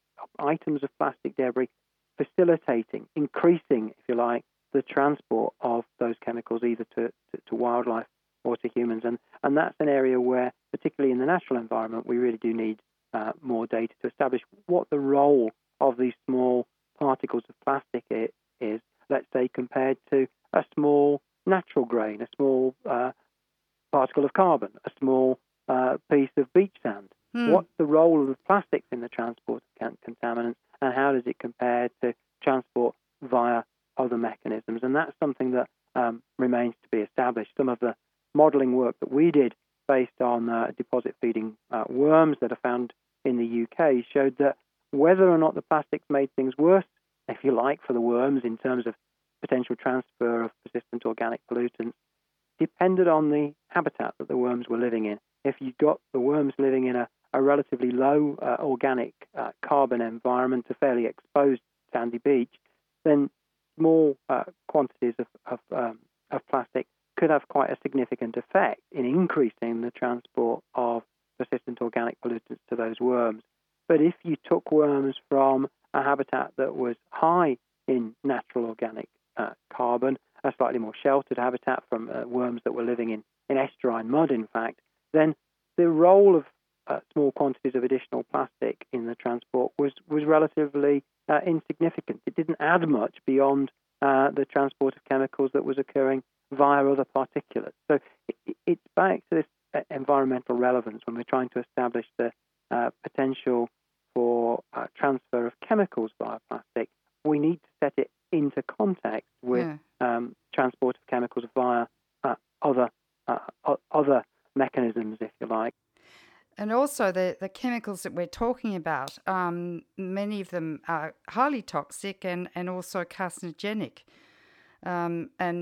items of plastic debris facilitating, increasing, if you like, the transport of those chemicals either to, to, to wildlife or to humans. And, and that's an area where, particularly in the natural environment, we really do need uh, more data to establish what the role of these small particles of plastic is, let's say, compared to a small natural grain, a small uh, particle of carbon, a small uh, piece of beach sand. Hmm. What's the role of the plastics in the transport of contaminants, and how does it compare to transport via other mechanisms? And that's something that um, remains to be established. Some of the modelling work that we did based on uh, deposit-feeding uh, worms that are found in the U K showed that whether or not the plastics made things worse, if you like, for the worms in terms of potential transfer of persistent organic pollutants, depended on the habitat that the worms were living in. If you got the worms living in a, a relatively low uh, organic uh, carbon environment, a fairly exposed sandy beach, then small uh, quantities of, of, um, of plastic could have quite a significant effect in increasing the transport of persistent organic pollutants to those worms. But if you took worms from a habitat that was high in natural organic uh, carbon, a slightly more sheltered habitat from uh, worms that were living in, in estuarine mud, in fact, then the role of uh, small quantities of additional plastic in the transport was, was relatively uh, insignificant. It didn't add much beyond uh, the transport of chemicals that was occurring via other particulates. So it, it's back to this uh, environmental relevance when we're trying to establish the uh, potential for uh, transfer of chemicals via plastic. We need to set it into context with yeah. um, transport of chemicals via uh, other uh, other mechanisms, if you like. And also the, the chemicals that we're talking about, um, many of them are highly toxic and, and also carcinogenic. Um, and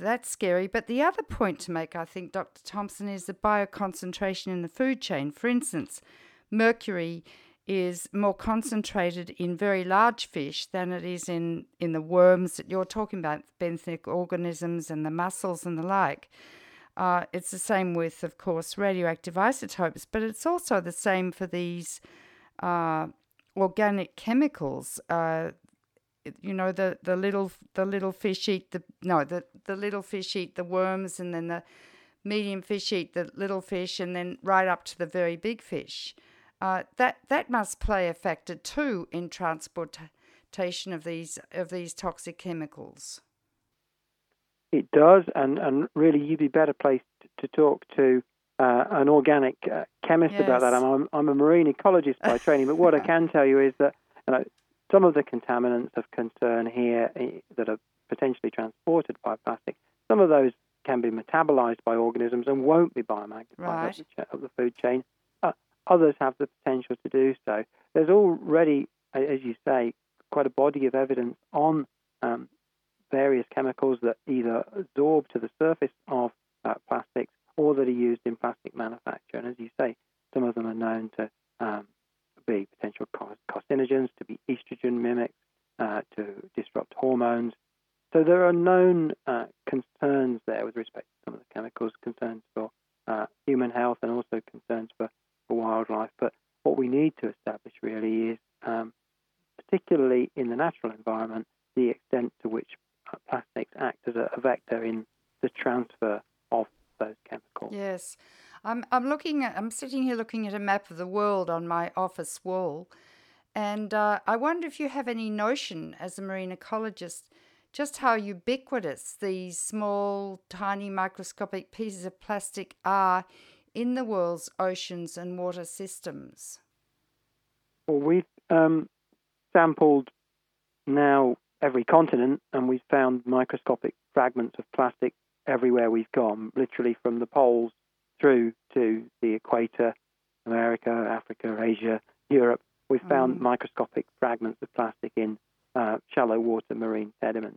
that's scary. But the other point to make, I think, Doctor Thompson, is the bioconcentration in the food chain. For instance, mercury is more concentrated in very large fish than it is in, in the worms that you're talking about, benthic organisms and the mussels and the like. Uh, it's the same with, of course, radioactive isotopes, but it's also the same for these uh, organic chemicals. Uh, you know, the, the little the little fish eat the no the, the little fish eat the worms, and then the medium fish eat the little fish, and then right up to the very big fish. Uh, that that must play a factor too in transportation of these of these toxic chemicals. It does, and, and really you'd be better placed to talk to uh, an organic uh, chemist Yes. about that. I'm, I'm a marine ecologist by training, but what I can tell you is that you know, some of the contaminants of concern here that are potentially transported by plastic, some of those can be metabolized by organisms and won't be biomagnified Right. up, the, up the food chain. Uh, others have the potential to do so. There's already, as you say, quite a body of evidence on um, various chemicals that either absorb to the surface of uh, plastics or that are used in plastic manufacture. And as you say, some of them are known to um, be potential carcinogens, to be estrogen mimics, uh, to disrupt hormones. So there are known uh, concerns there with respect to some of the chemicals, concerns for uh, human health and also concerns for, for wildlife. But what we need to establish really is, um, particularly in the natural environment, the extent to which plastics act as a, a vector in the transfer of those chemicals. Yes, I'm. I'm looking at. I'm sitting here looking at a map of the world on my office wall, and uh, I wonder if you have any notion, as a marine ecologist, just how ubiquitous these small, tiny, microscopic pieces of plastic are in the world's oceans and water systems. Well, we've um, sampled now every continent, and we've found microscopic fragments of plastic everywhere we've gone, literally from the poles through to the equator, America, Africa, Asia, Europe. We've found mm. microscopic fragments of plastic in uh, shallow water marine sediments.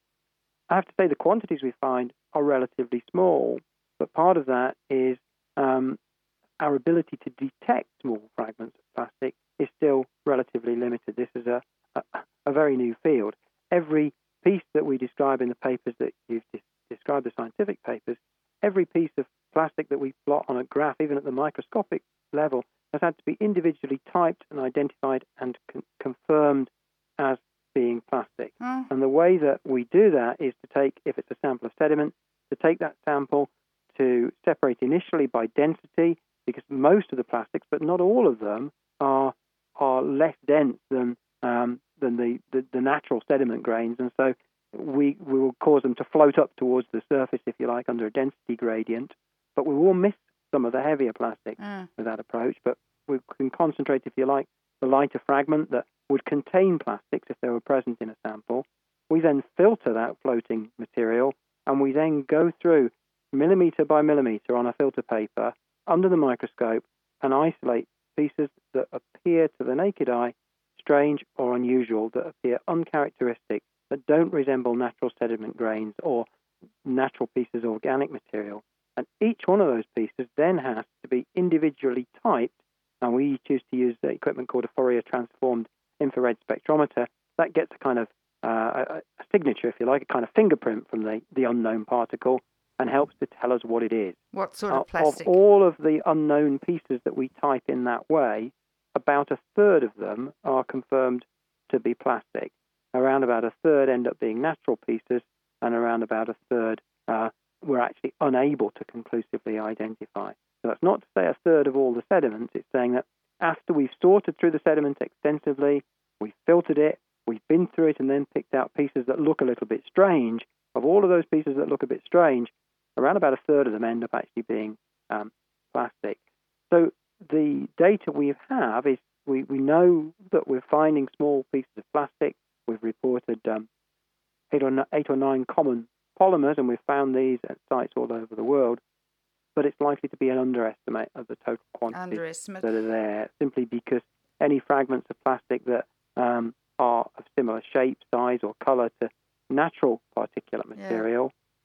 I have to say the quantities we find are relatively small, but part of that is um, our ability to detect small fragments of plastic is still relatively limited. This is a, a, a very new field. Every piece that we describe in the papers that you've de- described, the scientific papers, every piece of plastic that we plot on a graph, even at the microscopic level, has had to be individually typed and identified and con- confirmed as being plastic. Mm. And the way that we do that is to take, if it's a sample of sediment, to take that sample to separate initially by density, because most of the plastics, but not all of them, are are less dense than um, than the, the, the natural sediment grains, and so we, we will cause them to float up towards the surface, if you like, under a density gradient, but we will miss some of the heavier plastic mm. with that approach, but we can concentrate, if you like, the lighter fragment that would contain plastics if they were present in a sample. We then filter that floating material, and we then go through millimetre by millimetre on a filter paper under the microscope and isolate pieces that appear to the naked eye strange or unusual, that appear uncharacteristic, that don't resemble natural sediment grains or natural pieces of organic material. And each one of those pieces then has to be individually typed, and we choose to use the equipment called a Fourier transformed infrared spectrometer. That gets a kind of uh, a, a signature, if you like, a kind of fingerprint from the, the unknown particle, and helps to tell us what it is. What sort of plastic? Of all of the unknown pieces that we type in that way, about a third of them are confirmed to be plastic. Around about a third end up being natural pieces, and around about a third uh, we're actually unable to conclusively identify. So that's not to say a third of all the sediments. It's saying that after we've sorted through the sediment extensively, we've filtered it, we've been through it and then picked out pieces that look a little bit strange. Of all of those pieces that look a bit strange, around about a third of them end up actually being um, plastic. So the data we have is we, we know that we're finding small pieces of plastic. We've reported um, eight, or n- eight or nine common polymers, and we've found these at sites all over the world. But it's likely to be an underestimate of the total quantities that are there, simply because any fragments of plastic that um, are of similar shape, size, or color to natural particulate material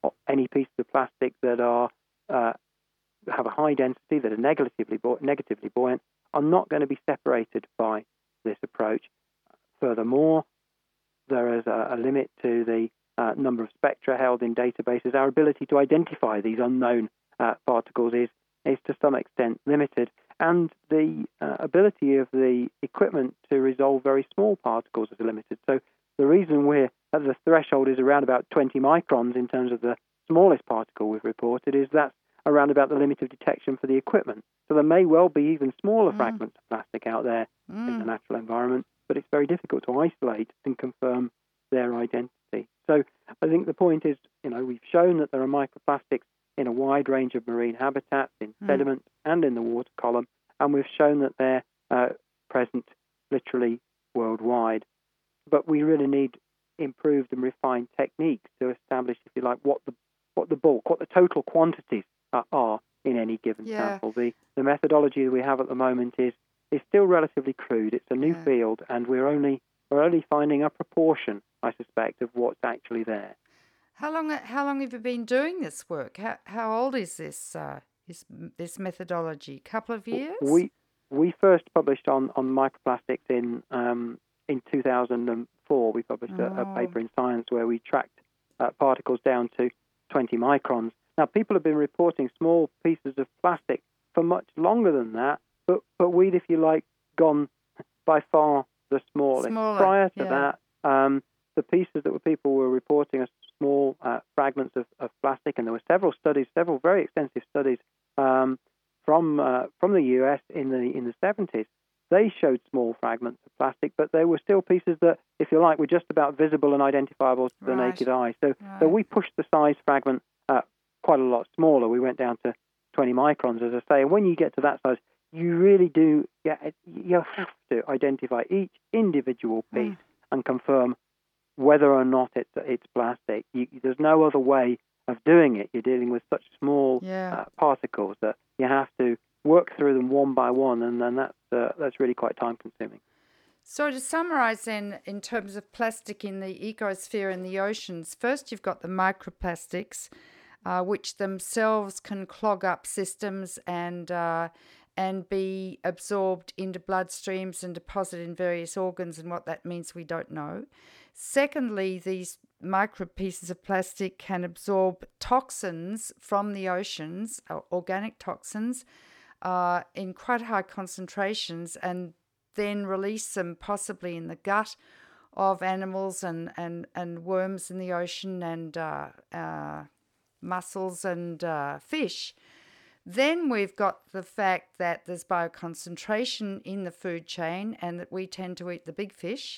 any pieces of plastic that are uh, have a high density, that are negatively bu- negatively buoyant, are not going to be separated by this approach. Furthermore, there is a, a limit to the uh, number of spectra held in databases. Our ability to identify these unknown uh, particles is, is to some extent limited, and the uh, ability of the equipment to resolve very small particles is limited. So the reason we're at the threshold is around about twenty microns in terms of the smallest particle we've reported is that's around about the limit of detection for the equipment. So there may well be even smaller mm. fragments of plastic out there mm. in the natural environment, but it's very difficult to isolate and confirm their identity. So I think the point is, you know, we've shown that there are microplastics in a wide range of marine habitats, in mm. sediment and in the water column, and we've shown that they're uh, present literally worldwide. But we really need improved and refined techniques to establish, if you like, what the what the bulk, what the total quantities uh, are in any given yeah. sample. The the methodology that we have at the moment is is still relatively crude. It's a new yeah. field, and we're only we're only finding a proportion, I suspect, of what's actually there. How long how long have you been doing this work? How how old is this uh, this this methodology? Couple of years? We we first published on, on microplastics in um, in two thousand four. We published oh. a, a paper in Science where we tracked uh, particles down to twenty microns. Now, people have been reporting small pieces of plastic for much longer than that, but but we'd, if you like, gone by far the smallest. Smaller, Prior to yeah. that, um, the pieces that were, people were reporting as small uh, fragments of, of plastic, and there were several studies, several very extensive studies um, from uh, from the U S in the in the seventies. They showed small fragments of plastic, but they were still pieces that, if you like, were just about visible and identifiable to the right. naked eye. So, right. so we pushed the size fragment uh, quite a lot smaller. We went down to twenty microns, as I say. And when you get to that size, you really do, yeah, you have to identify each individual piece mm. and confirm whether or not it's, it's plastic. You, there's no other way of doing it. You're dealing with such small yeah. uh, particles that you have to work through them one by one, and then that's uh, that's really quite time consuming. So to summarize then, in terms of plastic in the ecosphere and the oceans, first you've got the microplastics, uh, which themselves can clog up systems and uh, and be absorbed into bloodstreams and deposited in various organs, and what that means we don't know. Secondly, these micro pieces of plastic can absorb toxins from the oceans, organic toxins, Uh, in quite high concentrations, and then release them possibly in the gut of animals and, and, and worms in the ocean and uh, uh, mussels and uh, fish. Then we've got the fact that there's bioconcentration in the food chain and that we tend to eat the big fish.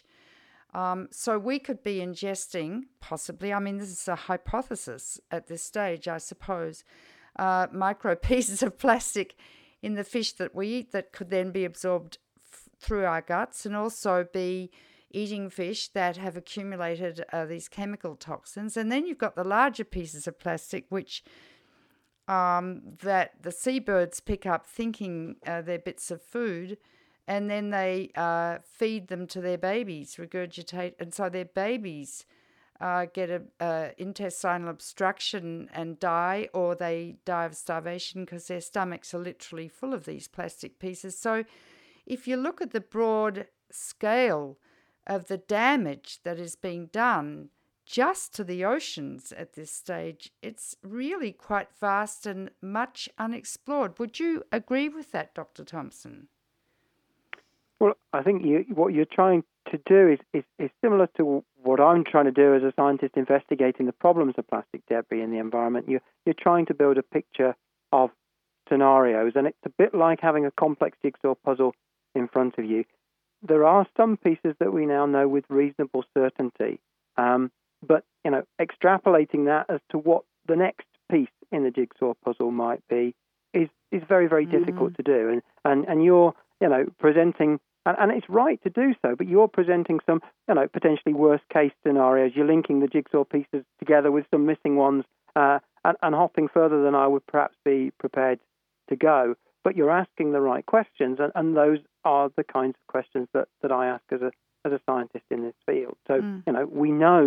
Um, so we could be ingesting, possibly, I mean, this is a hypothesis at this stage, I suppose, uh, micro pieces of plastic in the fish that we eat that could then be absorbed f- through our guts, and also be eating fish that have accumulated uh, these chemical toxins. And then you've got the larger pieces of plastic, which um, that the seabirds pick up thinking uh, they're bits of food, and then they uh, feed them to their babies, regurgitate, and so their babies Uh, get a, a intestinal obstruction and die, or they die of starvation because their stomachs are literally full of these plastic pieces. So if you look at the broad scale of the damage that is being done just to the oceans at this stage, it's really quite vast and much unexplored. Would you agree with that, Doctor Thompson? Well, I think you, what you're trying to do is, is, is similar to what I'm trying to do as a scientist investigating the problems of plastic debris in the environment. You're, you're trying to build a picture of scenarios, and it's a bit like having a complex jigsaw puzzle in front of you. There are some pieces that we now know with reasonable certainty, um, but you know, extrapolating that as to what the next piece in the jigsaw puzzle might be is, is very, very mm. difficult to do. And, and, and you're you know, presenting, and, and it's right to do so, but you're presenting some, you know, potentially worst-case scenarios. You're linking the jigsaw pieces together with some missing ones uh, and, and hopping further than I would perhaps be prepared to go. But you're asking the right questions, and, and those are the kinds of questions that, that I ask as a as a scientist in this field. So, mm. you know, we know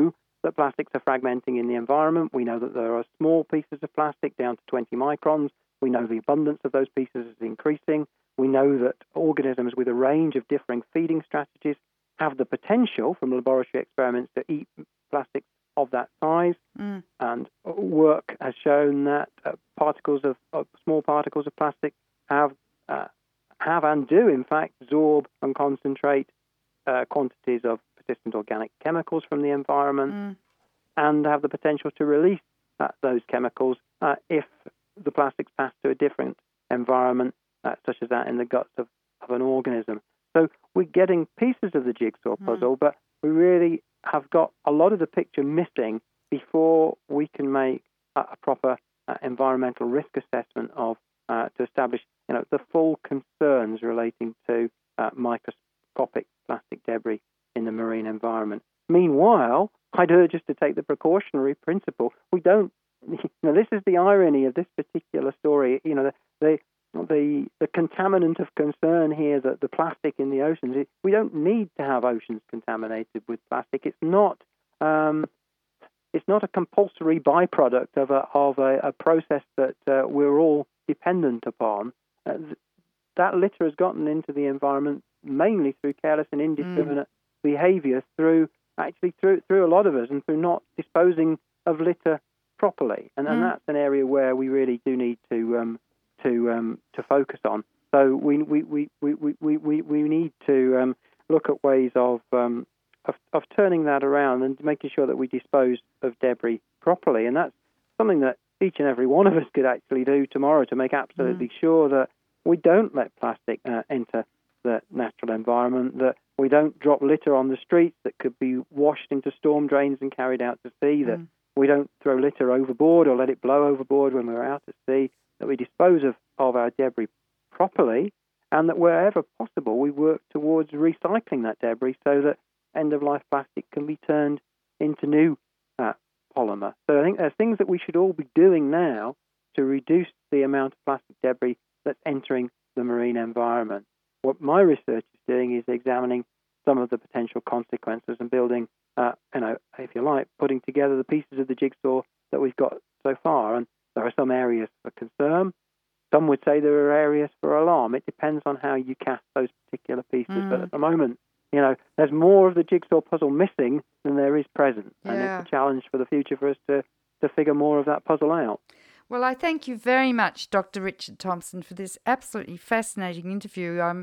that plastics are fragmenting in the environment. We know that there are small pieces of plastic down to twenty microns. We know the abundance of those pieces is increasing. We know that organisms with a range of differing feeding strategies have the potential from laboratory experiments to eat plastics of that size. Mm. And work has shown that uh, particles of, of small particles of plastic have uh, have and do, in fact, absorb and concentrate uh, quantities of persistent organic chemicals from the environment mm. and have the potential to release uh, those chemicals uh, if the plastics pass to a different environment, uh, such as that in the guts of, of an organism. So we're getting pieces of the jigsaw puzzle, mm. but we really have got a lot of the picture missing before we can make a, a proper uh, environmental risk assessment of uh, to establish, you know, the full concerns relating to uh, microscopic plastic debris in the marine environment. Meanwhile, I'd urge us to take the precautionary principle. We don't. You know, this is the irony of this particular story. You know, the the the, the contaminant of concern here, that the plastic in the oceans. It, we don't need to have oceans contaminated with plastic. It's not. Um, it's not a compulsory byproduct of a of a, a process that uh, we're all dependent upon. Uh, that litter has gotten into the environment mainly through careless and indiscriminate mm. behaviour, through actually through through a lot of us, and through not disposing of litter properly. And, mm. and that's an area where we really do need to um, to um, to focus on. So we we we we we, we, we need to um, look at ways of, um, of of turning that around and making sure that we dispose of debris properly. And that's something that each and every one of us could actually do tomorrow to make absolutely mm. sure that we don't let plastic uh, enter the natural environment, that we don't drop litter on the streets that could be washed into storm drains and carried out to sea, that mm. we don't throw litter overboard or let it blow overboard when we're out at sea, that we dispose of, of our debris properly, and that wherever possible we work towards recycling that debris so that end-of-life plastic can be turned into new uh, polymer. So I think there's things that we should all be doing now to reduce the amount of plastic debris that's entering the marine environment. What my research is doing is examining some of the potential consequences and building, uh, you know, if you like, putting together the pieces of the jigsaw that we've got so far. And there are some areas for concern. Some would say there are areas for alarm. It depends on how you cast those particular pieces. Mm. But at the moment, you know, there's more of the jigsaw puzzle missing than there is present. Yeah. And it's a challenge for the future for us to, to figure more of that puzzle out. Well, I thank you very much, Doctor Richard Thompson, for this absolutely fascinating interview. Um,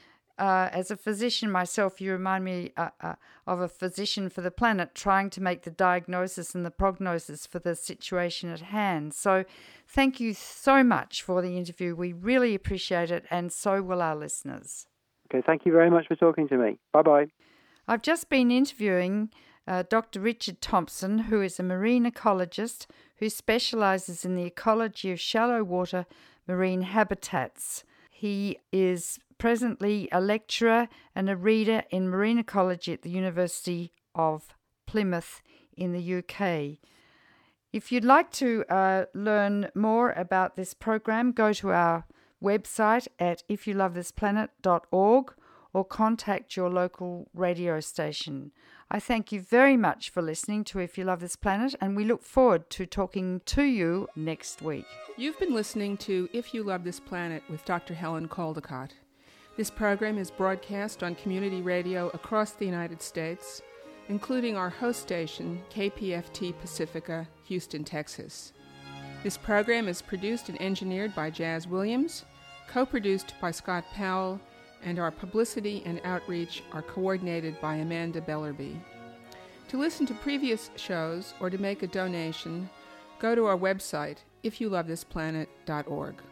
uh, as a physician myself, you remind me uh, uh, of a physician for the planet trying to make the diagnosis and the prognosis for the situation at hand. So thank you so much for the interview. We really appreciate it, and so will our listeners. Okay, thank you very much for talking to me. Bye-bye. I've just been interviewing uh, Doctor Richard Thompson, who is a marine ecologist who specialises in the ecology of shallow water marine habitats. He is presently a lecturer and a reader in marine ecology at the University of Plymouth in the U K. If you'd like to uh, learn more about this program, go to our website at if you love this planet dot org or contact your local radio station. I thank you very much for listening to If You Love This Planet, and we look forward to talking to you next week. You've been listening to If You Love This Planet with Doctor Helen Caldicott. This program is broadcast on community radio across the United States, including our host station, K P F T Pacifica, Houston, Texas. This program is produced and engineered by Jazz Williams, co-produced by Scott Powell, and our publicity and outreach are coordinated by Amanda Bellerby. To listen to previous shows or to make a donation, go to our website, if you love this planet dot org.